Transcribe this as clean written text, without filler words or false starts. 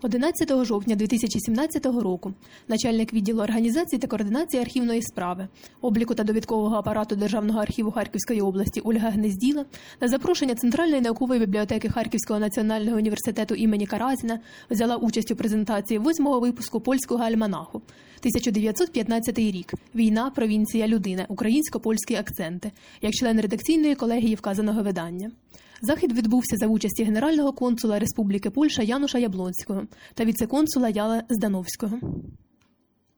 11 жовтня 2017 року начальник відділу організації та координації архівної справи, обліку та довідкового апарату Державного архіву Харківської області Ольга Гнезділа на запрошення Центральної наукової бібліотеки Харківського національного університету імені Каразіна взяла участь у презентації 8-го випуску польського альманаху 1915 рік. Війна, провінція, людина. Українсько-польські акценти, як член редакційної колегії вказаного видання. Захід відбувся за участі генерального консула Республіки Польща Януша Яблонського та віце-консула Яла Здановського.